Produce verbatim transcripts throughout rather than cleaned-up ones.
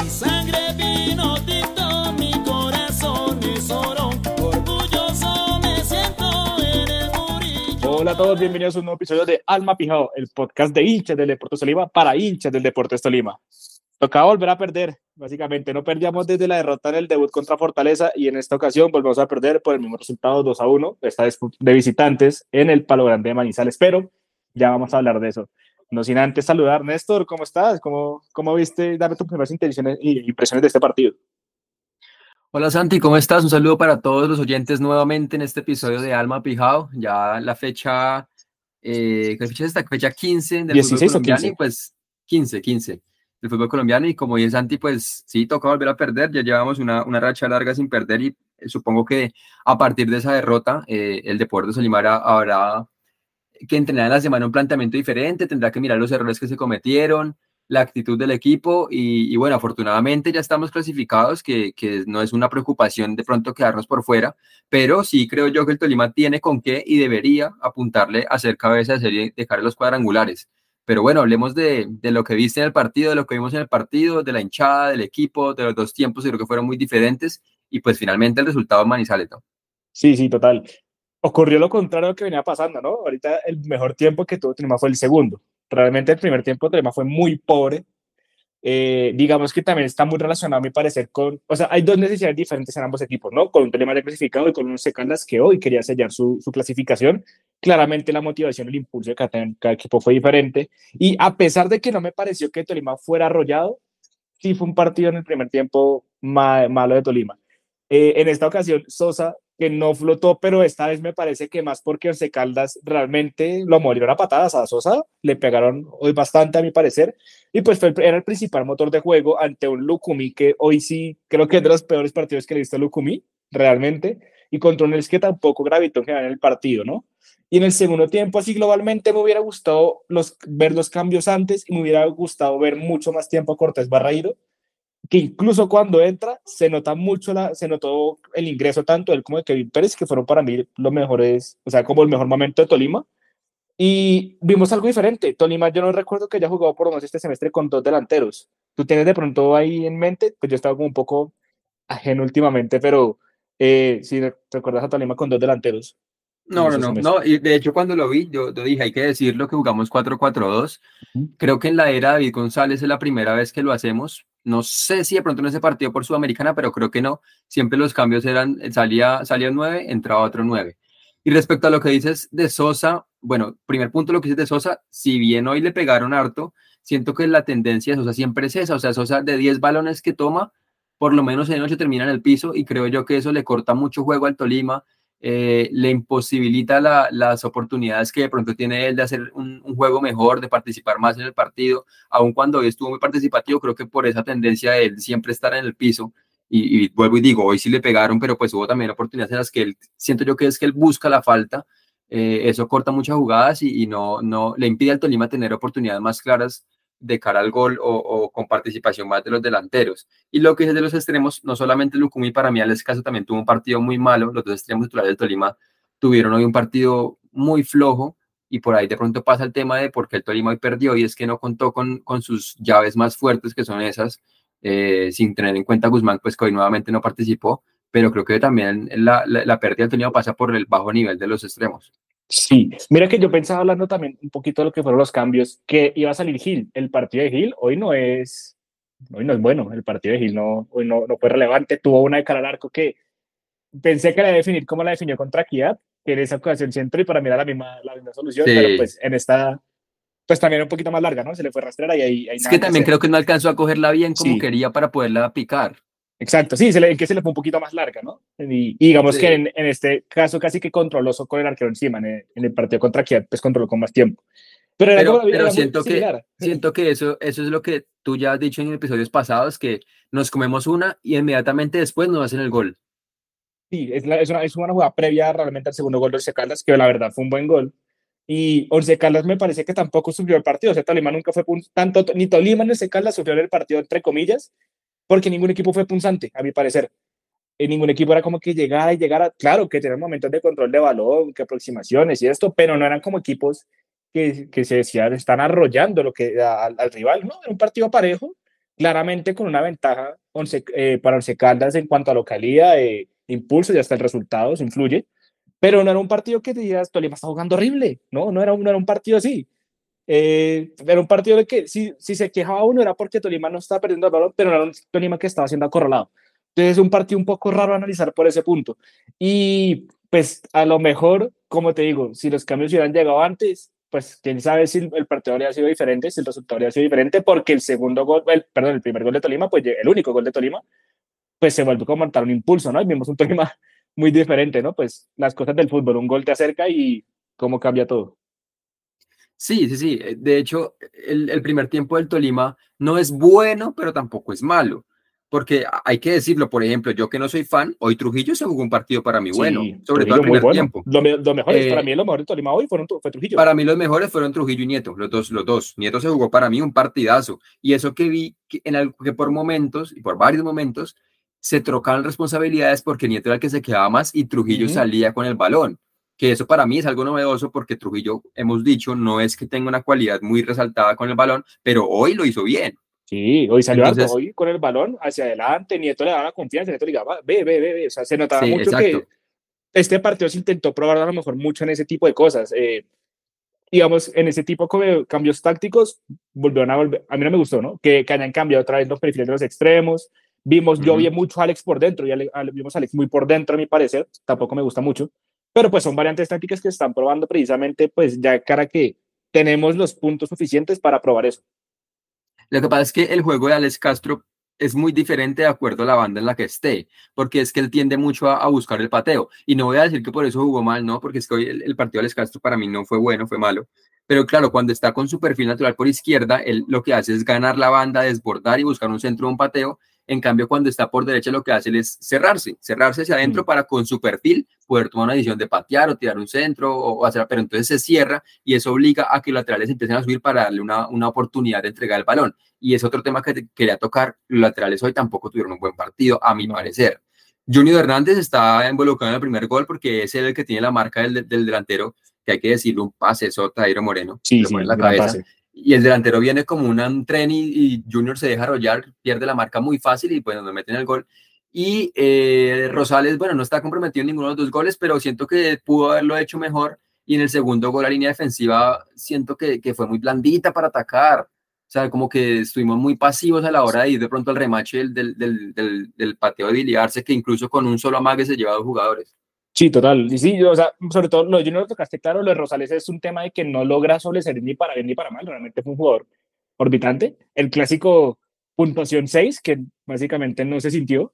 sangre vino tinto, mi corazón es oro, orgulloso me siento en el Murillo. Hola a todos, bienvenidos a un nuevo episodio de Alma Pijao, el podcast de hinchas del Deportes Tolima para hinchas del Deportes Tolima. Tocaba volver a perder, básicamente. No perdíamos desde la derrota en el debut contra Fortaleza y en esta ocasión volvemos a perder por el mismo resultado dos a uno, esta vez de visitantes en el Palo Grande de Manizales, pero ya vamos a hablar de eso. No sin antes saludar, Néstor, ¿cómo estás? ¿Cómo, cómo viste? Dame tus primeras intenciones y impresiones de este partido. Hola Santi, ¿cómo estás? Un saludo para todos los oyentes nuevamente en este episodio de Alma Pijao. Ya la fecha, eh, ¿qué fecha es esta? Fecha quince del fútbol ¿dieciséis o colombiano quince? y pues quince, quince del fútbol colombiano y como dice Santi, pues sí, toca volver a perder. Ya llevamos una, una racha larga sin perder y eh, supongo que a partir de esa derrota eh, el Deportes Tolima habrá que entrenar en la semana un planteamiento diferente, tendrá que mirar los errores que se cometieron, la actitud del equipo y, y bueno, afortunadamente ya estamos clasificados, que, que no es una preocupación de pronto quedarnos por fuera, pero sí creo yo que el Tolima tiene con qué y debería apuntarle a ser cabeza de serie de cara a los cuadrangulares. Pero bueno, hablemos de, de lo que viste en el partido, de lo que vimos en el partido, de la hinchada, del equipo, de los dos tiempos, creo que fueron muy diferentes y pues finalmente el resultado en Manizales, ¿no? Sí, sí, total. Ocurrió lo contrario a lo que venía pasando, ¿no? Ahorita el mejor tiempo que tuvo Tolima fue el segundo. Realmente el primer tiempo de Tolima fue muy pobre. Eh, digamos que también está muy relacionado, a mi parecer, con... O sea, hay dos necesidades diferentes en ambos equipos, ¿no? Con un Tolima ya clasificado y con un Caldas que hoy quería sellar su, su clasificación. Claramente la motivación, el impulso de cada, cada equipo fue diferente. Y a pesar de que no me pareció que Tolima fuera arrollado, sí fue un partido en el primer tiempo ma malo de Tolima. Eh, en esta ocasión, Sosa, que no flotó, pero esta vez me parece que más porque Once Caldas realmente lo molieron a patadas a Sosa, le pegaron hoy bastante a mi parecer, y pues fue, era el principal motor de juego ante un Lucumí que hoy sí creo que es de los peores partidos que le he visto a Lucumí, realmente, y contra un Elche que tampoco gravitó en general en el partido, ¿no? Y en el segundo tiempo, así globalmente, me hubiera gustado los, ver los cambios antes y me hubiera gustado ver mucho más tiempo a Cortés Barreiro, que incluso cuando entra se nota mucho, la, se notó el ingreso tanto de él como de Kevin Pérez, que fueron para mí los mejores, o sea, como el mejor momento de Tolima. Y vimos algo diferente. Tolima, yo no recuerdo que haya jugado por lo menos este semestre con dos delanteros. ¿Tú tienes de pronto ahí en mente? Pues yo estaba como un poco ajeno últimamente, pero eh, si recuerdas a Tolima con dos delanteros en No, no, ese no, semestre. no, y de hecho cuando lo vi, yo, yo dije, hay que decirlo que jugamos cuatro cuatro dos. Uh-huh. Creo que en la era de David González es la primera vez que lo hacemos. No sé si de pronto en ese partido por Sudamericana, pero creo que no. Siempre los cambios eran, salía, salía un nueve, entraba otro nueve. Y respecto a lo que dices de Sosa, bueno, primer punto lo que dices de Sosa, si bien hoy le pegaron harto, siento que la tendencia de Sosa siempre es esa. O sea, Sosa de diez balones que toma, por lo menos en ocho termina en el piso y creo yo que eso le corta mucho juego al Tolima. Eh, le imposibilita la, las oportunidades que de pronto tiene él de hacer un, un juego mejor, de participar más en el partido, aun cuando hoy estuvo muy participativo, creo que por esa tendencia de él siempre estar en el piso, y, y vuelvo y digo, hoy sí le pegaron, pero pues hubo también oportunidades en las que él, siento yo que es que él busca la falta, eh, eso corta muchas jugadas y, y no, no le impide al Tolima tener oportunidades más claras de cara al gol o, o con participación más de los delanteros. Y lo que es de los extremos, no solamente Lucumí, para mí al caso también tuvo un partido muy malo, los dos extremos titulares del Tolima tuvieron hoy un partido muy flojo y por ahí de pronto pasa el tema de por qué el Tolima hoy perdió y es que no contó con, con sus llaves más fuertes que son esas, eh, sin tener en cuenta a Guzmán, pues que hoy nuevamente no participó, pero creo que también la, la, la pérdida del Tolima pasa por el bajo nivel de los extremos. Sí, mira que yo pensaba hablando también un poquito de lo que fueron los cambios, que iba a salir Gil. El partido de Gil hoy no es, hoy no es bueno, el partido de Gil no, hoy no, no fue relevante, tuvo una de cara al arco que pensé que la iba a definir como la definió contra Equidad, que en esa ocasión centro y para mí era la misma, la misma solución, pero Sí. pues en esta, pues también un poquito más larga, ¿no? Se le fue rastrera y ahí, ahí Es nada que que también hacer. creo que no alcanzó a cogerla bien como Sí, quería para poderla picar. exacto, sí, se le, que se le fue un poquito más larga, ¿no? Y, y digamos que Sí. en, en, este caso casi que controló con el arquero encima, en el, en el partido contra Equidad, pues controló con más tiempo. Pero era, como, Pero, pero era muy siento que, similar. siento que eso, eso es lo que tú ya has dicho en episodios pasados, que nos comemos una y inmediatamente después nos hacen el gol. Sí, es, la, es, una, es una jugada previa realmente al segundo gol de Once Caldas, que la verdad fue un buen gol. Y Once Caldas me parece que tampoco sufrió el partido. O sea, Tolima nunca fue tanto, ni Tolima ni Once Caldas sufrió el partido, entre comillas, porque ningún equipo fue punzante, a mi parecer. En ningún equipo era como que llegara y llegara. Claro que tenían momentos de control de balón, que aproximaciones y esto, pero no eran como equipos que, que se decían están arrollando lo que, a, al, al rival, ¿no? Era un partido parejo, claramente con una ventaja once, eh, para Once Caldas en cuanto a localidad, eh, impulso y hasta el resultado, se influye, pero no era un partido que te digas, Tolima está jugando horrible, no, no era, un- no era un partido así. Eh, era un partido de que si, si se quejaba uno era porque Tolima no estaba perdiendo el balón, pero no era un Tolima que estaba siendo acorralado. Entonces es un partido un poco raro analizar por ese punto. Y pues a lo mejor, como te digo, si los cambios hubieran llegado antes, pues quién sabe si el, el partido habría sido diferente, si el resultado habría sido diferente, porque el segundo gol, el, perdón, el primer gol de Tolima, pues el único gol de Tolima, pues se vuelve como montar un impulso, ¿no? Y vimos un Tolima muy diferente, ¿no? Pues las cosas del fútbol, un gol te acerca y cómo cambia todo. Sí, sí, sí. eh, De hecho, el, el primer tiempo del Tolima no es bueno, pero tampoco es malo. Porque a- hay que decirlo, por ejemplo, yo que no soy fan, hoy Trujillo se jugó un partido para mí bueno, Sí, sobre todo el Trujillo muy primer bueno. tiempo. Lo, me- lo mejores, para Eh, mí lo mejor de Tolima hoy fueron, fue Trujillo. para mí los mejores fueron Trujillo y Nieto, los dos, los dos. Nieto se jugó para mí un partidazo. Y eso que vi que, en algo que por momentos, y por varios momentos, se trocaban responsabilidades porque Nieto era el que se quedaba más y Trujillo Ujú. salía con el balón. Que eso para mí es algo novedoso porque Trujillo, hemos dicho, no es que tenga una cualidad muy resaltada con el balón, pero hoy lo hizo bien. Sí, hoy salió harto, Entonces, hoy con el balón hacia adelante, Nieto le daba la confianza, Nieto le digaba, ve, ve, ve, ve. O sea, se notaba sí, mucho que exacto. este partido se intentó probar a lo mejor mucho en ese tipo de cosas. Eh, digamos, en ese tipo de cambios tácticos, volvieron a volver, a mí no me gustó, ¿no? Que, que hayan cambiado otra vez los perfiles de los extremos. Vimos, yo vi Ujú. mucho a Alex por dentro, y Ale, Ale, vimos a Alex muy por dentro, a mi parecer, tampoco me gusta mucho, pero pues son variantes tácticas que están probando precisamente, pues ya cara que tenemos los puntos suficientes para probar eso. Lo que pasa es que el juego de Alex Castro es muy diferente de acuerdo a la banda en la que esté, porque es que él tiende mucho a, a buscar el pateo. Y no voy a decir que por eso jugó mal, no, porque es que hoy el, el partido de Alex Castro para mí no fue bueno, fue malo. Pero claro, cuando está con su perfil natural por izquierda, él lo que hace es ganar la banda, desbordar y buscar un centro de un pateo. En cambio, cuando está por derecha, lo que hace él es cerrarse, cerrarse hacia adentro Mm. para con su perfil poder tomar una decisión de patear o tirar un centro o, o hacer, pero entonces se cierra y eso obliga a que los laterales empiecen a subir para darle una, una oportunidad de entregar el balón. Y es otro tema que te quería tocar. Los laterales hoy tampoco tuvieron un buen partido, a mi No. parecer. Junior Hernández está involucrado en el primer gol porque es él el que tiene la marca del, del delantero, que hay que decirle un pase sota a Jairo Moreno, Sí, le pone en sí, la gran cabeza. pase. Y el delantero viene como un tren y, y Junior se deja arrollar, pierde la marca muy fácil y pues nos meten el gol. Y eh, Rosales, bueno, no está comprometido en ninguno de los dos goles, pero siento que pudo haberlo hecho mejor. Y en el segundo gol, la línea defensiva, siento que, que fue muy blandita para atacar. O sea, como que estuvimos muy pasivos a la hora de ir de pronto al remache del, del, del, del, del pateo de Billy Arce, que incluso con un solo amague se lleva a dos jugadores. Sí, total. Y sí, o sea, sobre todo lo de Junior lo tocaste claro, lo de Rosales es un tema de que no logra sobresalir ni para bien ni para mal, realmente fue un jugador orbitante. El clásico puntuación seis que básicamente no se sintió.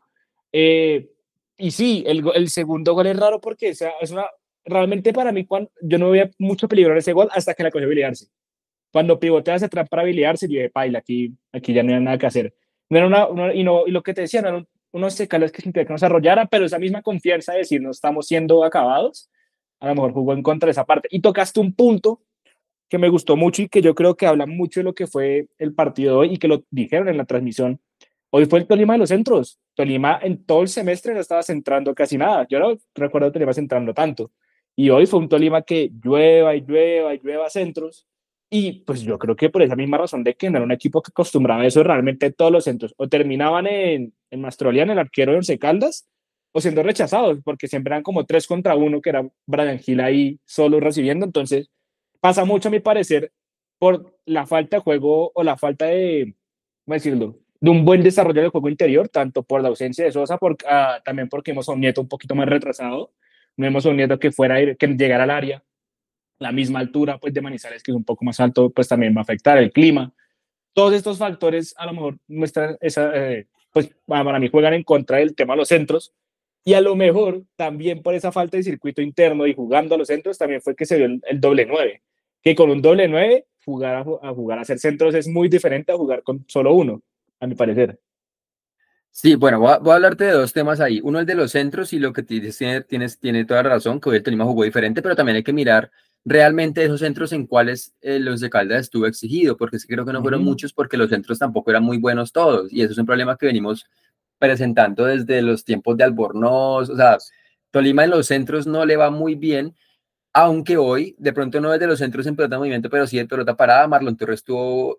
Eh, y sí, el, el segundo gol es raro porque o sea, es una, realmente para mí cuando, yo no veía mucho peligro en ese gol hasta que la cogió Billy Arce. Cuando pivotea hacia atrás para habilitarse, yo dije, paila, aquí, aquí ya no hay nada que hacer. No era una, una- y, no, y lo que te decía, no eran unos secales que sentía que nos arrollara, pero esa misma confianza de decir no estamos siendo acabados, a lo mejor jugó en contra de esa parte. Y tocaste un punto que me gustó mucho y que yo creo que habla mucho de lo que fue el partido de hoy y que lo dijeron en la transmisión. Hoy fue el Tolima de los centros. Tolima en todo el semestre no estaba centrando casi nada. Yo no recuerdo a Tolima centrando tanto. Y hoy fue un Tolima que llueva y llueva y llueva centros. Y pues yo creo que por esa misma razón de que no era un equipo que acostumbraba a eso, realmente todos los centros o terminaban en, en Mastrolian, el arquero de Once Caldas, o siendo rechazados, porque siempre eran como tres contra uno, que era Brian Gil ahí solo recibiendo. Entonces, pasa mucho, a mi parecer, por la falta de juego o la falta de, ¿cómo decirlo?, de un buen desarrollo del juego interior, tanto por la ausencia de Sosa, por, uh, también porque hemos a un Nieto un poquito más retrasado, no hemos a un Nieto que fuera a ir, que llegara al área, la misma altura pues de Manizales, que es un poco más alto, pues también va a afectar el clima. Todos estos factores a lo mejor muestran esa, eh, pues para mí juegan en contra del tema de los centros, y a lo mejor también por esa falta de circuito interno y jugando a los centros también fue que se dio el, el doble nueve, que con un doble nueve jugar a, a jugar a hacer centros es muy diferente a jugar con solo uno, a mi parecer. Sí, bueno, voy a, voy a hablarte de dos temas ahí. Uno es de los centros y lo que te dices tiene, tienes, tiene toda la razón, que hoy el Tolima jugó diferente, pero también hay que mirar realmente esos centros en cuales eh, los de Caldas estuvo exigido, porque sí creo que no fueron Uh-huh. muchos, porque los centros tampoco eran muy buenos todos, y eso es un problema que venimos presentando desde los tiempos de Albornoz. O sea, Tolima en los centros no le va muy bien, aunque hoy, de pronto no es de los centros en pelota de movimiento, pero sí de pelota parada. Marlon Torres tuvo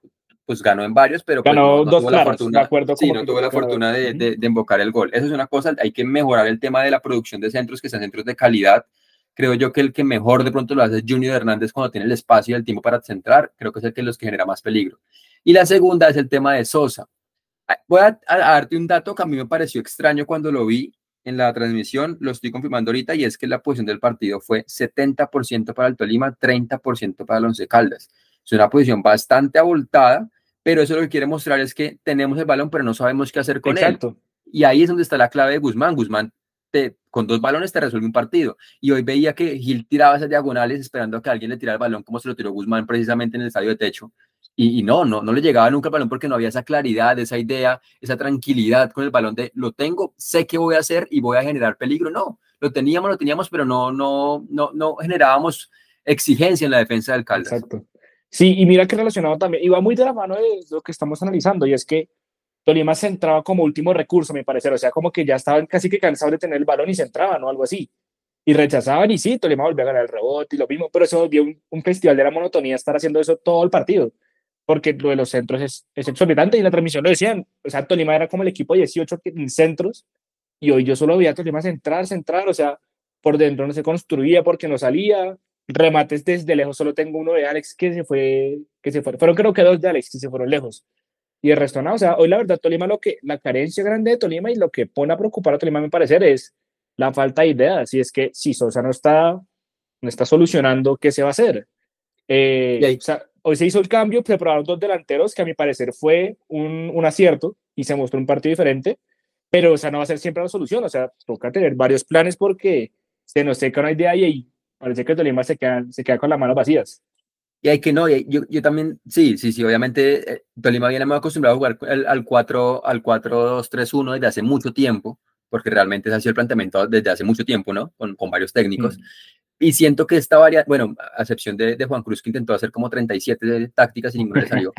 pues ganó en varios, pero pues no, Ganó no dos tuvo la claros, de fortuna, acuerdo sí, como no que tuvo la ganó. fortuna de, Ujú. de, de invocar el gol. Eso es una cosa, hay que mejorar el tema de la producción de centros, que sean centros de calidad. Creo yo que el que mejor de pronto lo hace es Junior Hernández cuando tiene el espacio y el tiempo para centrar, creo que es el que los que genera más peligro. Y la segunda es el tema de Sosa. Voy a, a, a darte un dato que a mí me pareció extraño cuando lo vi en la transmisión, lo estoy confirmando ahorita, y es que la posición del partido fue setenta por ciento para el Tolima, treinta por ciento para el Once Caldas. Es una posición bastante abultada, pero eso lo que quiere mostrar es que tenemos el balón, pero no sabemos qué hacer con él. Exacto. Y ahí es donde está la clave de Guzmán. Guzmán te, con dos balones te resuelve un partido. Y hoy veía que Gil tiraba esas diagonales esperando a que alguien le tirara el balón, como se lo tiró Guzmán precisamente en el estadio de techo. Y, y no, no, no le llegaba nunca el balón porque no había esa claridad, esa idea, esa tranquilidad con el balón de lo tengo, sé qué voy a hacer y voy a generar peligro. No, lo teníamos, lo teníamos, pero no, no, no, no generábamos exigencia en la defensa del Caldas. Exacto. Sí, y mira que relacionado también, y va muy de la mano de lo que estamos analizando, y es que Tolima se entraba como último recurso, me parece, o sea, como que ya estaban casi que cansados de tener el balón y se entraban o algo así. Y rechazaban, y sí, Tolima volvió a ganar el rebote y lo mismo, pero eso volvió un, un festival de la monotonía estar haciendo eso todo el partido, porque lo de los centros es, es exorbitante, y en la transmisión lo decían, o sea, Tolima era como el equipo dieciocho en centros, y hoy yo solo veía a Tolima centrar, centrar, o sea, por dentro no se construía porque no salía, remates desde lejos, solo tengo uno de Alex que se fue, que se fue, fueron creo que dos de Alex que se fueron lejos, y el resto no, o sea, hoy la verdad Tolima lo que, la carencia grande de Tolima y lo que pone a preocupar a Tolima, a mi parecer, es la falta de ideas, y es que si Sosa no está, no está solucionando, ¿qué se va a hacer? Y Eh, ahí, o sea, hoy se hizo el cambio, se probaron dos delanteros que a mi parecer fue un, un acierto y se mostró un partido diferente, pero o sea, no va a ser siempre la solución, o sea, toca tener varios planes porque se nos seca una idea y ahí parece que Tolima se queda, se queda con las manos vacías. y hay que no, y yo, yo también, sí, sí, sí, obviamente eh, Tolima viene muy acostumbrado a jugar al, al cuatro, al cuatro dos tres uno desde hace mucho tiempo, porque realmente ese ha sido el planteamiento desde hace mucho tiempo, ¿no? Con, con varios técnicos. Mm. Y siento que esta variante, bueno, a excepción de, de Juan Cruz, que intentó hacer como treinta y siete tácticas y ninguna le salió,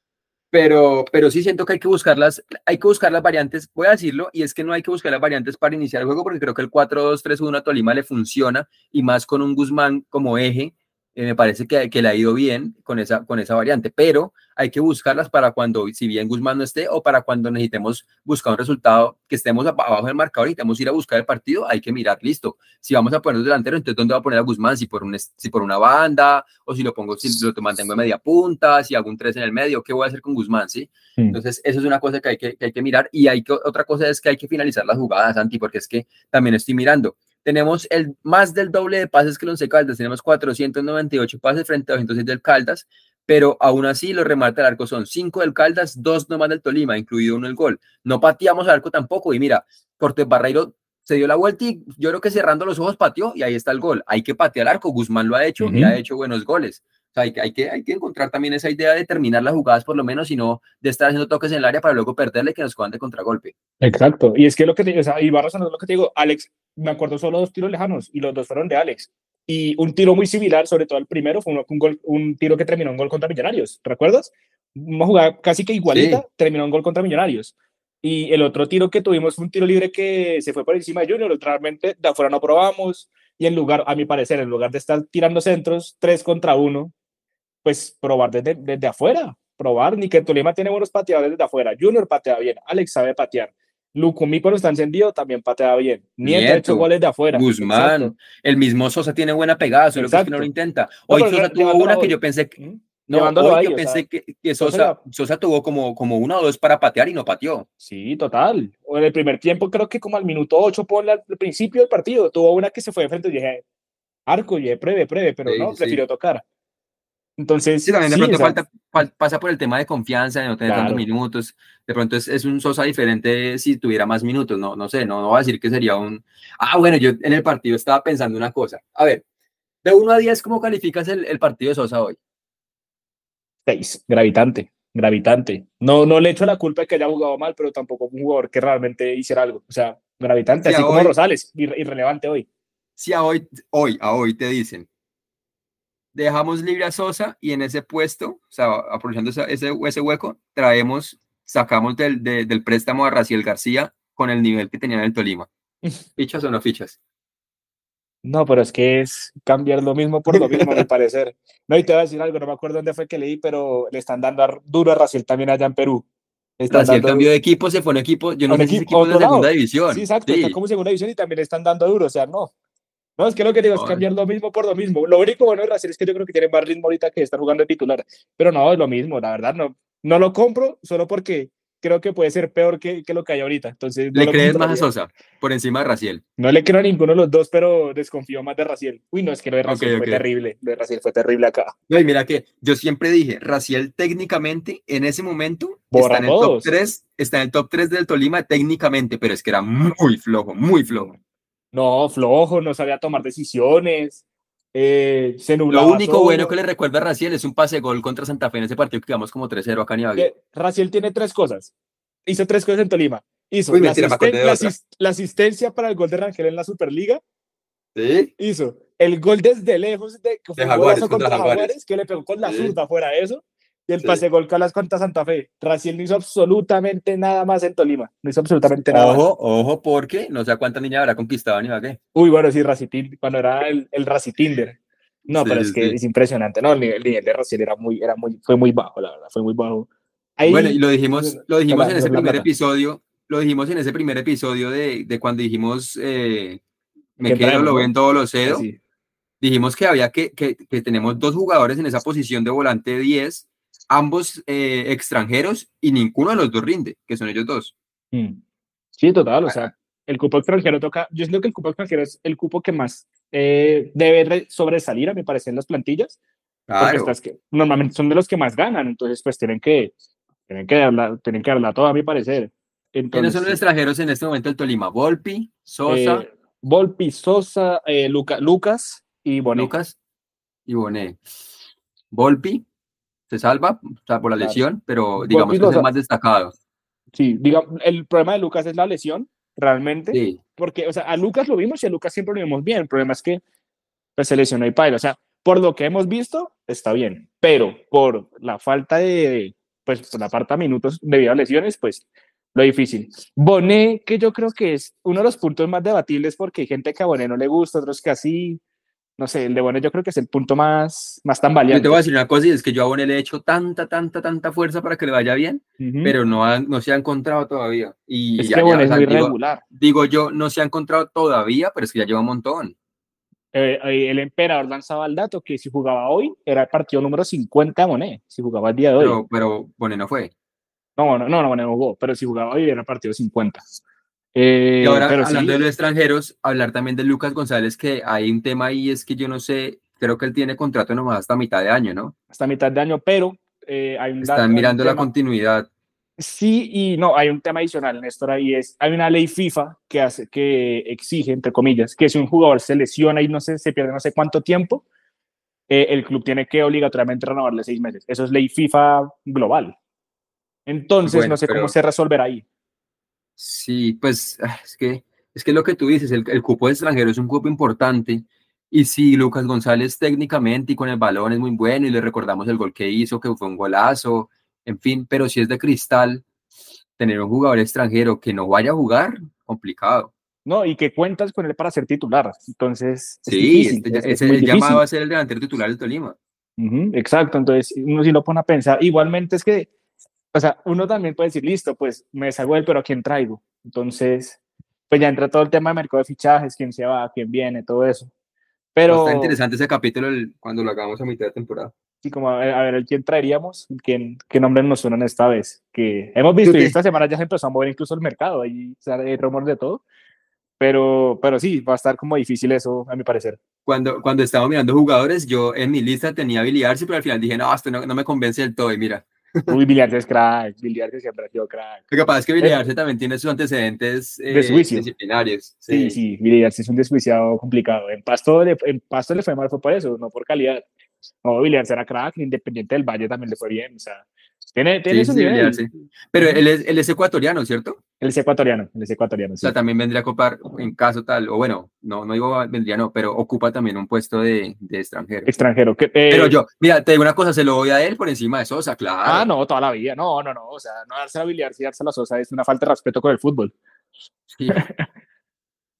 pero, pero sí siento que hay que buscarlas, hay que buscar las variantes, voy a decirlo, y es que no hay que buscar las variantes para iniciar el juego, porque creo que el cuatro dos tres uno a Tolima le funciona, y más con un Guzmán como eje, eh, me parece que, que le ha ido bien con esa, con esa variante, pero hay que buscarlas para cuando, si bien Guzmán no esté, o para cuando necesitemos buscar un resultado, que estemos abajo del marcador y necesitemos ir a buscar el partido, hay que mirar, listo, si vamos a poner delantero, entonces ¿dónde va a poner a Guzmán? Si por, un, si por una banda, o si lo pongo, si lo mantengo en media punta, si hago un tres en el medio, ¿qué voy a hacer con Guzmán? ¿Sí? Mm. Entonces, eso es una cosa que hay que, que, hay que mirar, y hay que, otra cosa es que hay que finalizar las jugadas, Santi, porque es que también estoy mirando, tenemos el, más del doble de pases que el Once Caldas, tenemos cuatrocientos noventa y ocho pases frente a doscientos seis del Caldas, pero aún así los remates al arco son cinco del Caldas, dos nomás del Tolima, incluido uno el gol. No pateamos al arco tampoco, y mira, Cortés Barreiro se dio la vuelta y yo creo que cerrando los ojos pateó, y ahí está el gol. Hay que patear al arco, Guzmán lo ha hecho Uh-huh. y ha hecho buenos goles. O sea, hay, hay, que, hay que encontrar también esa idea de terminar las jugadas por lo menos, y no de estar haciendo toques en el área para luego perderle, que nos cojan de contragolpe. Exacto, y es que lo que te, o sea, y va razonando lo que te digo, Alex, me acuerdo solo dos tiros lejanos y los dos fueron de Alex. Y un tiro muy similar, sobre todo el primero, fue un, un, gol, un tiro que terminó en gol contra Millonarios, ¿te recuerdas? Una jugada casi que igualita, Sí. terminó en gol contra Millonarios. Y el otro tiro que tuvimos fue un tiro libre que se fue por encima de Junior, realmente de afuera no probamos, y en lugar, a mi parecer, en lugar de estar tirando centros tres contra uno, pues probar desde, desde afuera, probar, ni que Tolima tiene buenos pateadores desde afuera, Junior patea bien, Alex sabe patear, Lucumí cuando está encendido también patea bien, Nieto ha hecho Nieto, goles de afuera, Guzmán, exacto, el mismo Sosa tiene buena pegada, solo que es que no lo exacto. intenta. No, Hoy pero Sosa tuvo llevándolo una a que yo hoy, pensé que, ¿Mm? no, llevándolo hoy ahí, yo o sea, pensé que, que Sosa Sosa, lleva, Sosa tuvo como, como una o dos para patear y no pateó. sí, total, o en el primer tiempo creo que como al minuto ocho por al principio del partido, tuvo una que se fue de frente y dije, arco, y pruebe, pruebe, pero Sí, no, sí, sí. prefirió tocar. Sí, Entonces, también de sí, o pronto sea, falta, fal- pasa por el tema de confianza, de no tener tantos claro. minutos. De pronto es, es un Sosa diferente si tuviera más minutos. No, no sé, no, no voy a decir que sería un. Ah, bueno, yo en el partido estaba pensando una cosa. A ver, de uno a diez, ¿cómo calificas el, el partido de Sosa hoy? Seis, gravitante, gravitante. No, no le echo la culpa de que haya jugado mal, pero tampoco un jugador que realmente hiciera algo. O sea, gravitante, Si así a como hoy, Rosales, irre- irrelevante hoy. si a hoy, hoy, a hoy te dicen, dejamos libre a Sosa y en ese puesto, o sea, aprovechando esa- ese, ese hueco, traemos, sacamos del, de- del préstamo a Raciel García con el nivel que tenía en el Tolima. ¿Fichas o no fichas? No, pero es que es cambiar lo mismo por lo mismo, a mi parecer. No, y te voy a decir algo, no me acuerdo dónde fue que leí, pero le están dando a- duro a Raciel también allá en Perú. Le están Raciel dando cambió de equipo, se fue a un equipo, yo a no un sé si ese equipo, a equipo es de otro segunda lado. Sí, división. exacto, está Sí. como segunda división y también le están dando duro, o sea, no. No, es que lo que digo es Ay, cambiar lo mismo por lo mismo. Lo único bueno de Raciel es que yo creo que tiene más ritmo ahorita que está jugando de titular. Pero no, es lo mismo, la verdad, no. No lo compro solo porque creo que puede ser peor que, que lo que hay ahorita. Entonces no ¿le lo crees más a compraría. Sosa por encima de Raciel? No le creo a ninguno de los dos, pero desconfío más de Raciel. Uy, no, es que lo de Ok, Raciel fue ok. terrible. Lo de Raciel fue terrible acá. No, y mira que yo siempre dije, Raciel técnicamente en ese momento está Borra a en el top todos. tres, está en el top tres del Tolima técnicamente, pero es que era muy flojo, muy flojo. No, flojo, no sabía tomar decisiones, eh, se Lo nublaba único bueno que todo. le recuerdo a Raciel es un pase de gol contra Santa Fe en ese partido que quedamos como tres cero acá en Ibagué. Que Raciel tiene tres cosas. Hizo tres cosas en Tolima. Hizo Uy, la, mentira, me acordé asisten de la, otra. asis la asistencia para el gol de Rangel en la Superliga. ¿Sí? Hizo el gol desde lejos, de, que De fue un Jaguares golazo contra contra Jaguares. Jaguares, que le pegó con la Sí, zurda fuera de eso. Y el sí. pase gol Calas contra Santa Fe. Raciel no hizo absolutamente nada más en Tolima. No hizo absolutamente nada más. Ojo, ojo, porque no sé a cuántas niñas habrá conquistado en Ibagué. Uy, bueno, sí, Racitín, cuando era el, el Racitinder. No, pero es Sí, que sí. es impresionante, ¿no? El nivel, el nivel de Raciel era muy, era muy, fue muy bajo, la verdad, fue muy bajo. Bueno, y Ahí, lo dijimos, lo por dijimos la, en ese por la primer plata. episodio, lo dijimos en ese primer episodio de, de cuando dijimos eh, me ¿Quién quedo, traemos, lo no? vendo, lo Eh, cedo. sí, Dijimos que había que, que, que tenemos dos jugadores en esa posición de volante diez, ambos eh, extranjeros, y ninguno de los dos rinde, que son ellos dos. mm. Sí, total, o Ah, sea, el cupo extranjero toca, yo siento que el cupo extranjero es el cupo que más eh, debe re- sobresalir, a mi parecer, en las plantillas, porque claro. estas que normalmente son de los que más ganan, entonces pues tienen que, tienen que darla, tienen que darla toda, a mi parecer. ¿Quiénes Entonces, son los sí. extranjeros en este momento del Tolima? Volpi, Sosa, Eh, Volpi, Sosa, eh, Luca, Lucas y Bonet, Lucas y Bonet. Volpi se salva, o sea, por la claro. lesión, pero Volpi, digamos que es el Sosa, más destacado. sí, diga, el problema de Lucas es la lesión, realmente, Sí. porque, o sea, a Lucas lo vimos y a Lucas siempre lo vimos bien, el problema es que pues, se lesionó y paila, o sea, por lo que hemos visto, está bien, pero por la falta de, pues, por la falta de minutos debido a lesiones, pues, lo difícil. Bonet, que yo creo que es uno de los puntos más debatibles porque hay gente que a Bonet no le gusta, otros que así, no sé, el de Bonet yo creo que es el punto más, más Yo te voy a tambaleante. decir una cosa y es que yo a Bonet le he hecho tanta, tanta, tanta fuerza para que le vaya bien, Ujú. pero no, ha- no se ha encontrado todavía. Y Es que ya, ya, Bonet o es sea, muy digo, regular. digo yo, no se ha encontrado todavía, pero es que ya lleva un montón. Eh, eh, el emperador lanzaba el dato que si jugaba hoy era el partido número cincuenta de Monet, si jugaba el día de hoy. Pero, pero Bonet no fue. No, no, no, no, Monet no jugó, pero si jugaba hoy era el partido cincuenta. Y Eh, ahora, pero hablando de sí, los extranjeros, hablar también de Lucas González, que hay un tema ahí, es que yo no sé, creo que él tiene contrato nomás hasta mitad de año, ¿no? hasta mitad de año, pero eh, hay, un Están dato, hay un mirando la tema, continuidad. sí y no, hay un tema adicional, Néstor, ahí es, hay una ley FIFA que, hace, que exige, entre comillas, que si un jugador se lesiona y no sé, se pierde no sé cuánto tiempo, eh, el club tiene que obligatoriamente renovarle seis meses. Eso es ley FIFA global. Entonces, no Bueno, sé cómo pero se resolverá ahí. sí, pues ah, es que es que lo que tú dices, el, el cupo de extranjero es un cupo importante. Y sí, Lucas González técnicamente y con el balón es muy bueno y le recordamos el gol que hizo, que fue un golazo, en fin, pero si es de cristal, tener un jugador extranjero que no vaya a jugar, complicado. ¿No? Y que cuentas con él para ser titular. Entonces, es Sí, difícil, este, ya- es, es ese, muy el llamado a difícil. ser el delantero titular del Tolima. Ujú, exacto, entonces uno sí lo pone a pensar. Igualmente es que, o sea, uno también puede decir, listo, pues me deshago de él, pero ¿a quién traigo? Entonces, pues ya entra todo el tema de mercado de fichajes, quién se va, quién viene, todo eso. Va a estar Pero, interesante ese capítulo el- cuando lo hagamos a mitad de temporada. sí, como a ver, a ver el quién traeríamos, quién, qué nombres nos suenan esta vez. Que hemos Creo visto y que esta semana ya se empezó a mover incluso el mercado, ahí o sea, hay rumores de todo. Pero, pero sí, va a estar como difícil eso, a mi parecer. cuando, cuando estaba mirando jugadores, yo en mi lista tenía a Billy Arce, pero al final dije, no, esto no, no me convence del todo. Y mira, Uy, Villar es crack, Villar siempre ha sido crack. lo que pasa es que Billy Eh, Arce también tiene sus antecedentes eh, desjuicio. disciplinarios. Sí, Sí. sí, Villar es un desjuiciado complicado. En Pasto, le, en Pasto le fue mal, fue por eso, no por calidad. No, Villar era crack, Independiente del Valle también le fue bien. O sea, tiene, tiene Sí, su sí, Billy nivel. Arce. Pero Ujú. él es, él es ecuatoriano, ¿cierto? Él es ecuatoriano, él es ecuatoriano, O sea, sí. también vendría a ocupar, en caso tal, o bueno, no, no digo vendría, no, pero ocupa también un puesto de, de extranjero. Extranjero. Que, Pero eh, yo, mira, te digo una cosa, se lo voy a él por encima de Sosa, ah, claro. no, toda la vida. No, no, no. O sea, no darse a Villar, sí darse a la Sosa es una falta de respeto con el fútbol. Sí.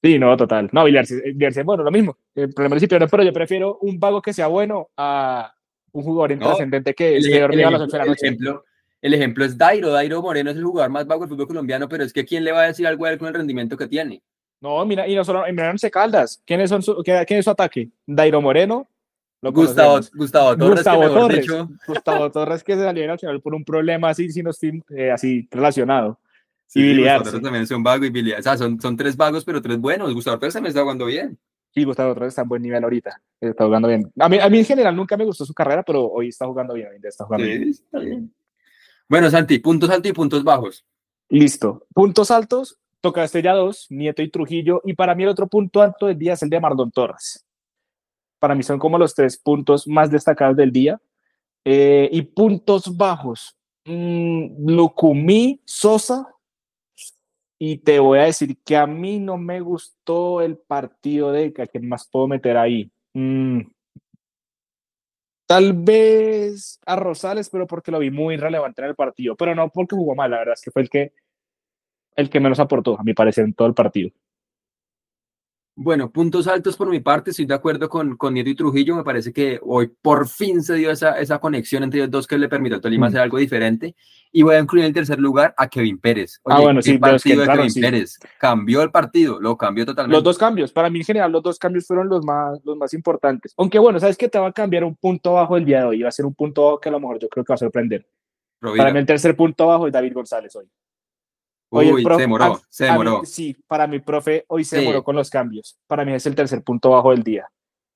Sí, no, total. No, Villarse, Villarse, bueno, lo mismo. El problema es si pierden, pero yo prefiero un vago que sea bueno a un jugador ¿no? intrascendente que El, esté ej- el dormido a las ejemplo, ocho de la el noche. ejemplo, el ejemplo es Dairo. Dairo Moreno es el jugador más vago del fútbol colombiano, pero es que ¿quién le va a decir algo a él con el rendimiento que tiene? No, mira, y no solo, y mira, Once Caldas. ¿Quiénes son su, quién, quién es su ataque? Dairo Moreno, lo Gustavo, conocemos. Gustavo Torres, que Gustavo mejor Torres. dicho, Gustavo Torres que se salió nacional por un problema así, si no estoy eh, así relacionado. Y sí, sí, Billy Gustavo Torres Arce. también es un vago y Billy, o sea, son, son tres vagos, pero tres buenos. Gustavo Torres también está jugando bien. Sí, Gustavo Torres está en buen nivel ahorita. Está jugando bien. A mí, a mí en general nunca me gustó su carrera, pero hoy está jugando bien. Hoy está jugando Sí, bien. está bien. Bueno, Santi, puntos altos y puntos bajos. Listo. Puntos altos, tocaste ya dos, Nieto y Trujillo. Y para mí el otro punto alto del día es el de Mardon Torres. Para mí son como los tres puntos más destacados del día. Eh, y puntos bajos, mmm, Lucumí, Sosa. Y te voy a decir que a mí no me gustó el partido de ¿a quién más puedo meter ahí? Mm, tal vez a Rosales, pero porque lo vi muy relevante en el partido, pero no porque jugó mal, la verdad es que fue el que, el que menos aportó, a mi parecer, en todo el partido. Bueno, puntos altos por mi parte, estoy de acuerdo con, con Nieto y Trujillo, me parece que hoy por fin se dio esa, esa conexión entre ellos dos que le permitió al Tolima Mm. hacer algo diferente, y voy a incluir en el tercer lugar a Kevin Pérez. Ah, Oye, bueno, qué sí, de los que partido de entraron, Kevin sí. Pérez, cambió el partido, lo cambió Los totalmente. dos cambios, para mí en general, los dos cambios fueron los más, los más importantes. Aunque bueno, ¿sabes qué? Te va a cambiar un punto bajo el día de hoy, va a ser un punto bajo que a lo mejor yo creo que va a sorprender. Para mí Rovira. el tercer punto bajo es David González hoy. Oye, el Uy, se profe, a, demoró, se a mí, demoró. sí, para mi profe hoy se demoró Sí, con los cambios. Para mí es el tercer punto bajo del día.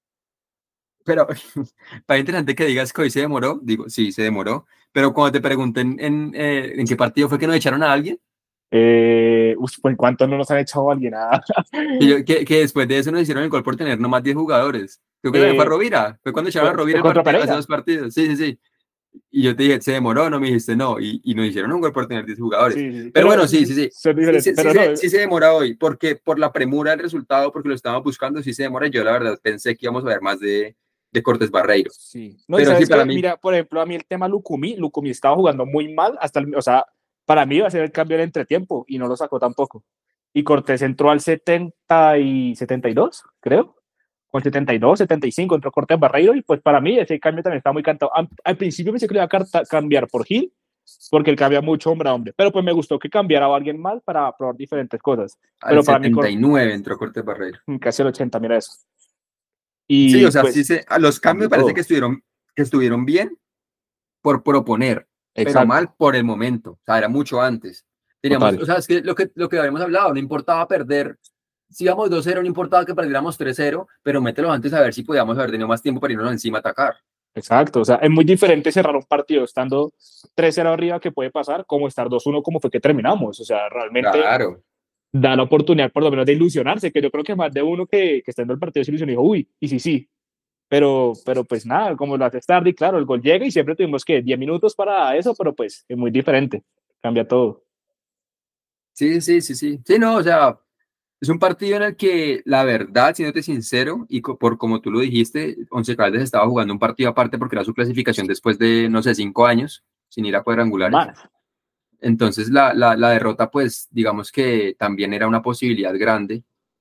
pero para interesante que digas que hoy se demoró, digo, sí, se demoró, pero cuando te pregunté en, en, eh, en qué partido fue que nos echaron a alguien, Eh, uf, pues ¿cuántos no nos han echado a alguien? Ah, que, yo- que, que después de eso nos hicieron el gol por tener nomás diez jugadores. Creo que también fue a eh, Rovira, fue cuando echaron a fue, Rovira fue el contra partido, hace Pereira. dos partidos. Sí, sí, sí. Y yo te dije, se demoró, no me dijiste no, y, y nos hicieron un gol por tener diez jugadores. Sí, sí, sí. Pero Pero bueno, sí, sí, sí, sí, sí. son Sí, diferentes. sí, sí, Pero no, se, sí se demora hoy, porque por la premura del resultado, porque lo estábamos buscando, sí se demora. Yo la verdad pensé que íbamos a ver más de, de Cortés Barreiro. sí. No, y Pero sí, sabes para qué, mí, mira, por ejemplo, a mí el tema Lucumí, Lucumí estaba jugando muy mal hasta el, o sea, para mí iba a ser el cambio del entretiempo y no lo sacó tampoco. Y Cortés entró al setenta y setenta y dos, creo. Con setenta y dos, setenta y cinco entró Cortés Barreiro y pues para mí ese cambio también está muy cantado. Al, al principio pensé que lo iba a carta, cambiar por Gil, porque él cambia mucho hombre a hombre, pero pues me gustó que cambiara a alguien mal para probar diferentes cosas. al Pero para mí, setenta y nueve entró Cortés Barreiro. casi el ochenta, mira eso. Sí, Y o sea, sí pues se, a los cambios cambió parece que todo. estuvieron, que estuvieron bien por proponer, pero Exacto, mal por el momento. O sea, era mucho antes. Teníamos, total. o sea, es que lo que, lo que habíamos hablado, no importaba perder. Si íbamos dos cero, no importaba que perdiéramos tres cero, pero mételo antes a ver si podíamos haber tenido más tiempo para irnos encima a atacar. Exacto, o sea, es muy diferente cerrar un partido estando tres cero arriba que puede pasar, como estar dos uno como fue que terminamos. O sea, realmente Claro. da la oportunidad por lo menos de ilusionarse, que yo creo que más de uno que, que está en el partido se ilusionó y dijo, uy, y sí, sí, pero, pero pues nada, como lo hace tarde, y claro, el gol llega y siempre tuvimos que diez minutos para eso, pero pues es muy diferente, cambia todo. Sí, sí, sí, sí. Sí, no, o sea, es un partido en el que, la verdad, siéndote sincero, y co- por como tú lo dijiste, Once Caldas estaba jugando un partido aparte porque era su clasificación después de, no sé, cinco años sin ir a cuadrangulares. Más. Entonces, la, la, la derrota, pues, digamos que también era una posibilidad grande.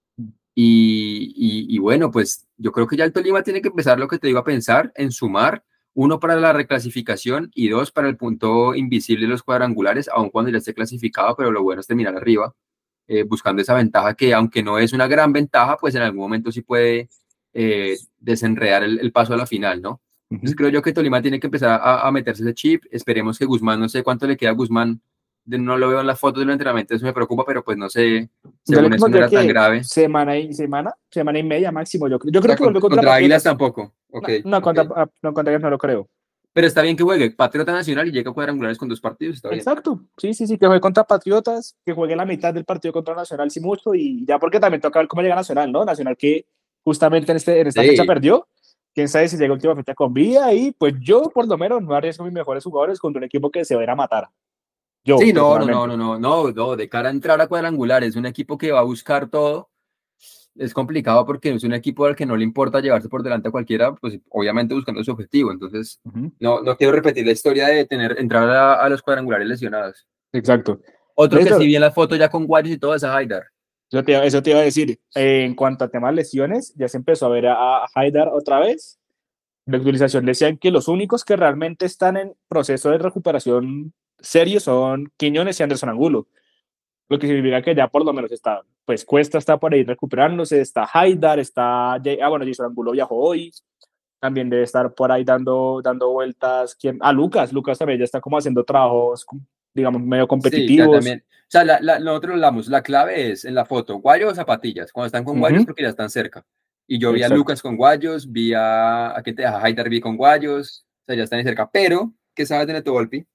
Y, y, y bueno, pues yo creo que ya el Tolima tiene que empezar lo que te digo a pensar, en sumar, uno para la reclasificación y dos para el punto invisible de los cuadrangulares, aun cuando ya esté clasificado, pero lo bueno es terminar arriba, eh, buscando esa ventaja que aunque no es una gran ventaja, pues en algún momento sí puede eh, desenredar el, el paso a la final, ¿no? Entonces Uh-huh. creo yo que Tolima tiene que empezar a, a meterse ese chip, esperemos que Guzmán, no sé cuánto le queda a Guzmán, de- no lo veo en las fotos del entrenamiento, eso me preocupa, pero pues no sé, Yo le según eso no pondría era tan que grave. semana y semana, semana y media máximo, yo, creo- yo O creo sea, que con- vuelve contra contra Águilas Patriotas. tampoco. Ok, No, no, ok. contra, ah, no, contra ellos no lo creo. Pero está bien que juegue Patriota Nacional y llega a cuadrangulares con dos partidos, está bien. Exacto, sí, sí, sí, que juegue contra Patriotas, que juegue la mitad del partido contra Nacional, sí mucho, y ya porque también toca ver cómo llega Nacional, ¿no? Nacional que justamente en, este, en esta fecha Sí, perdió, quién sabe si llega última fecha con vida, y pues yo por lo menos no arriesgo mis mejores jugadores contra un equipo que se va a ir a matar, yo sí, no, no, no, personalmente. no, no, no, no, de cara a entrar a cuadrangulares, un equipo que va a buscar todo, es complicado porque es un equipo al que no le importa llevarse por delante a cualquiera, pues obviamente buscando su objetivo. Entonces, Ujú. no, no quiero repetir la historia de tener, entrar a, a los cuadrangulares lesionados. Exacto. Otro que sí Néstor, vi en la foto ya con Guayos y todo es a Haidar. Eso te, iba- eso te iba a decir. Eh, en cuanto a temas lesiones, ya se empezó a ver a, a Haidar otra vez. La actualización decían que los únicos que realmente están en proceso de recuperación serio son Quiñones y Anderson Angulo, lo que significa que ya por lo menos está, pues Cuesta está por ahí recuperándose, está Haidar, está, ah bueno, Jason Angulo viajó hoy, también debe estar por ahí dando, dando vueltas, ¿quién? Ah, Lucas, Lucas también ya está como haciendo trabajos, digamos, medio Sí, ya competitivos. también. O sea, la, la, nosotros hablamos, la clave es en la foto, guayos o zapatillas. Cuando están con guayos, Ujú, porque ya están cerca. Y yo vi a exacto. Lucas con guayos, vi a, a, ¿qué te deja? Haidar vi con guayos, o sea, ya están ahí cerca. Pero, ¿qué sabes de Neto Volpi?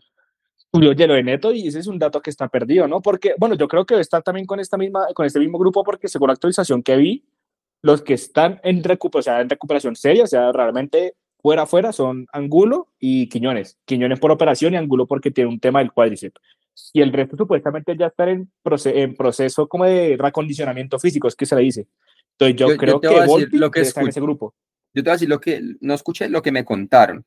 Julio Hielo de Neto, y ese es un dato que está perdido, ¿no? Porque, bueno, yo creo que debe estar también con esta misma, con este mismo grupo, porque según la actualización que vi, los que están en, recup o sea, en recuperación seria, o sea, realmente fuera fuera, son Angulo y Quiñones. Quiñones por operación y Angulo porque tiene un tema del cuádriceps. Y el resto supuestamente ya están en, proce en proceso como de reacondicionamiento físico, es que se le dice. Entonces Yo, yo yo creo te voy que a decir Volpi lo que debe estar en escuché. ese grupo. Yo te voy a decir lo que, no escuché, lo que me contaron.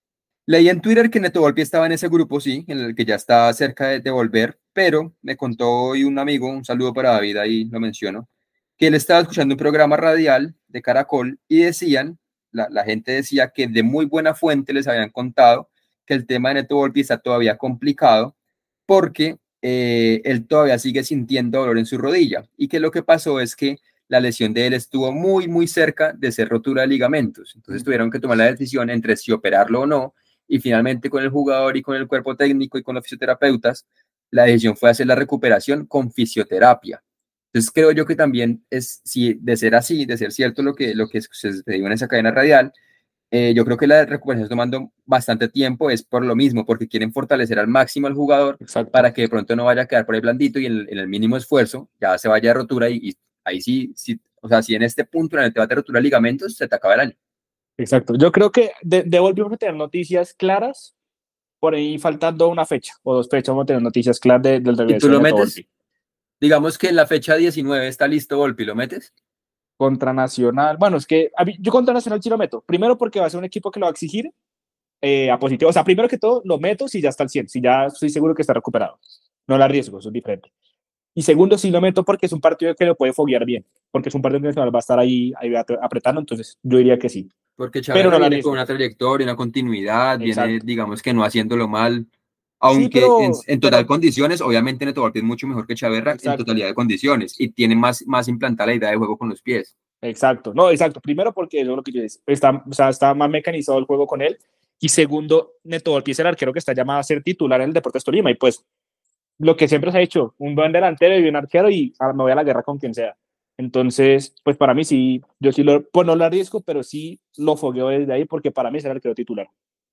Leí en Twitter que Neto Volpi estaba en ese grupo, sí, en el que ya está cerca de, de volver, pero me contó hoy un amigo, un saludo para David, ahí lo menciono, que él estaba escuchando un programa radial de Caracol y decían, la, la gente decía que de muy buena fuente les habían contado que el tema de Neto Volpi está todavía complicado porque eh, él todavía sigue sintiendo dolor en su rodilla y que lo que pasó es que la lesión de él estuvo muy, muy cerca de ser rotura de ligamentos. Entonces tuvieron que tomar la decisión entre si operarlo o no y finalmente con el jugador y con el cuerpo técnico y con los fisioterapeutas, la decisión fue hacer la recuperación con fisioterapia. Entonces creo yo que también es, si de ser así, de ser cierto lo que, lo que se dio en esa cadena radial, eh, yo creo que la recuperación está tomando bastante tiempo, es por lo mismo, porque quieren fortalecer al máximo al jugador Exacto. para que de pronto no vaya a quedar por ahí blandito y en, en el mínimo esfuerzo ya se vaya a rotura y, y ahí sí, sí, o sea, si en este punto en el debate de rotura de ligamentos se te acaba el año. Exacto. Yo creo que de, de Volpi vamos a tener noticias claras por ahí faltando una fecha o dos fechas, vamos a tener noticias claras de, del Y tú regreso de lo Neto metes, Volpi. digamos que en la fecha diecinueve está listo Volpi, ¿lo metes? Contra Nacional. Bueno, es que a mí, yo contra Nacional sí lo meto. Primero porque va a ser un equipo que lo va a exigir eh, a positivo. O sea, primero que todo, lo meto si ya está al cien, si ya estoy seguro que está recuperado. No la arriesgo, eso es diferente. Y segundo, sí lo meto porque es un partido que lo puede foguear bien, porque es un partido que Nacional va a estar ahí, ahí apretando, entonces yo diría que sí. Porque Pero Chaverra no la viene con arriesgo. una trayectoria, una continuidad, viene, Exacto. digamos que no haciéndolo mal, Sí, aunque en, pero, en total pero, condiciones, obviamente Neto Volpi es mucho mejor que Chaverra en exacto. totalidad de condiciones y tiene más, más implantada la idea de juego con los pies. Exacto, no, exacto. Primero porque eso es lo que yo decía, está, o sea, está más mecanizado el juego con él. Y segundo, Neto Volpi es el arquero que está llamado a ser titular en el Deportes Tolima. Y pues lo que siempre se ha hecho, un buen delantero y un arquero y ahora me voy a la guerra con quien sea. Entonces, pues para mí sí, yo sí lo, pues no lo arriesgo, pero sí lo fogueo desde ahí porque para mí es el arquero titular.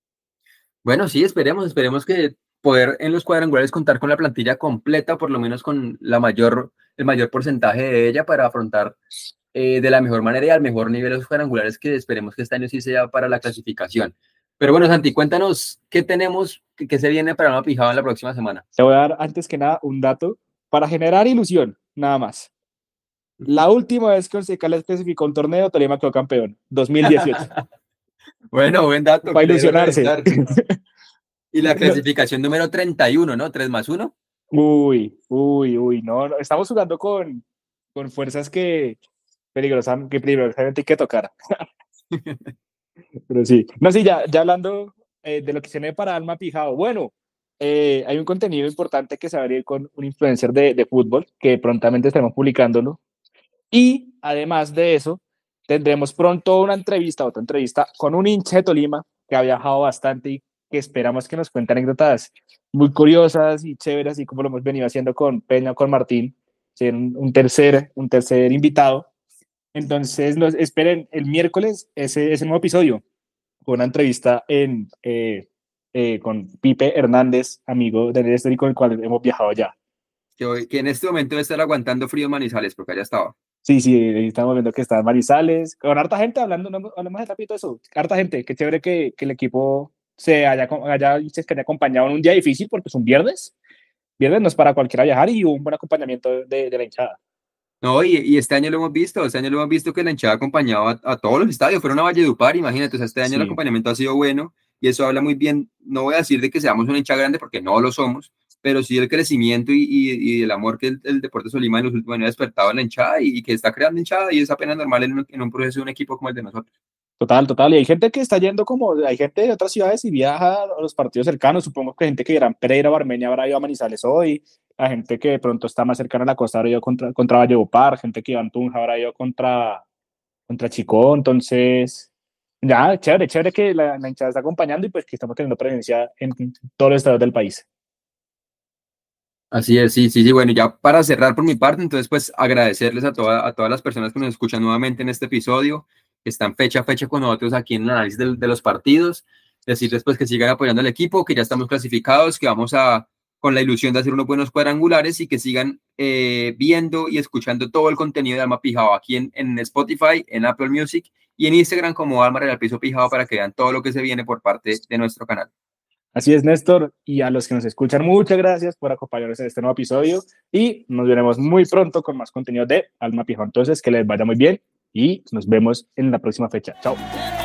Bueno, sí, esperemos, esperemos que poder en los cuadrangulares contar con la plantilla completa, por lo menos con la mayor, el mayor porcentaje de ella para afrontar eh, de la mejor manera y al mejor nivel los cuadrangulares que esperemos que este año sí sea para la clasificación. Pero bueno, Santi, cuéntanos qué tenemos, qué, qué se viene para una pijada en la próxima semana. Te voy a dar antes que nada un dato para generar ilusión, nada más. La última vez que Once Caldas clasificó un torneo, Tolima quedó campeón, dos mil dieciocho. Bueno, buen dato, Para que le debo ilusionarse. reventar. Y la No. clasificación número treinta y uno, ¿no? Tres más uno. Uy, uy, uy, no, no, estamos jugando con, con fuerzas que, peligrosam- que peligrosamente hay que tocar. Pero sí, no, sí, ya, ya hablando eh, de lo que se viene para Alma Pijao. Bueno, eh, hay un contenido importante que se va a abrir con un influencer de, de fútbol que prontamente estaremos publicándolo. Y además de eso, tendremos pronto una entrevista, otra entrevista con un hincha de Tolima que ha viajado bastante y que esperamos que nos cuente anécdotas muy curiosas y chéveres, así como lo hemos venido haciendo con Peña, con Martín, ser un, un tercer, un tercer invitado. Entonces, nos esperen el miércoles ese, ese nuevo episodio con una entrevista en, eh, eh, con Pipe Hernández, amigo de Néstor y con el cual hemos viajado ya. Que, hoy, que en este momento debe estar aguantando frío en Manizales, porque allá estaba. Sí, sí, ahí estamos viendo que está en Marizales, con harta gente hablando, no, hablamos de rapidito de eso, harta gente, qué chévere que, que el equipo se haya, haya, se haya acompañado en un día difícil porque es un viernes, viernes no es para cualquiera viajar y un buen acompañamiento de, de la hinchada. No, y, y este año lo hemos visto, este año lo hemos visto que la hinchada acompañaba a, a todos los estadios, fueron a Valledupar, imagínate, o sea, este año el Sí, acompañamiento ha sido bueno y eso habla muy bien, no voy a decir de que seamos una hinchada grande porque no lo somos, pero sí el crecimiento y, y, y el amor que el, el Deportes Tolima en los últimos años ha despertado en la hinchada y, y que está creando hinchada, y es apenas normal en un, en un proceso de un equipo como el de nosotros. Total, total. Y hay gente que está yendo como, hay gente de otras ciudades y viaja a los partidos cercanos. Supongo que gente que Gran Pereira o Armenia habrá ido a Manizales hoy. La gente que de pronto está más cercana a la costa habrá ido contra, contra Valledupar. Gente que iba a Tunja habrá ido contra, contra Chicó. Entonces, ya, chévere, chévere que la, la hinchada está acompañando y pues que estamos teniendo presencia en todos los estados del país. Así es, sí, sí, sí. Bueno, ya para cerrar por mi parte, entonces pues agradecerles a, toda, a todas las personas que nos escuchan nuevamente en este episodio, que están fecha a fecha con nosotros aquí en el análisis de, de los partidos, decirles pues que sigan apoyando al equipo, que ya estamos clasificados, que vamos a, con la ilusión de hacer unos buenos cuadrangulares y que sigan eh, viendo y escuchando todo el contenido de Alma Pijao aquí en, en Spotify, en Apple Music y en Instagram como Alma Real Piso Pijao para que vean todo lo que se viene por parte de nuestro canal. Así es, Néstor, y a los que nos escuchan, muchas gracias por acompañarnos en este nuevo episodio y nos veremos muy pronto con más contenido de Alma Pijao. Entonces, que les vaya muy bien y nos vemos en la próxima fecha. Chao.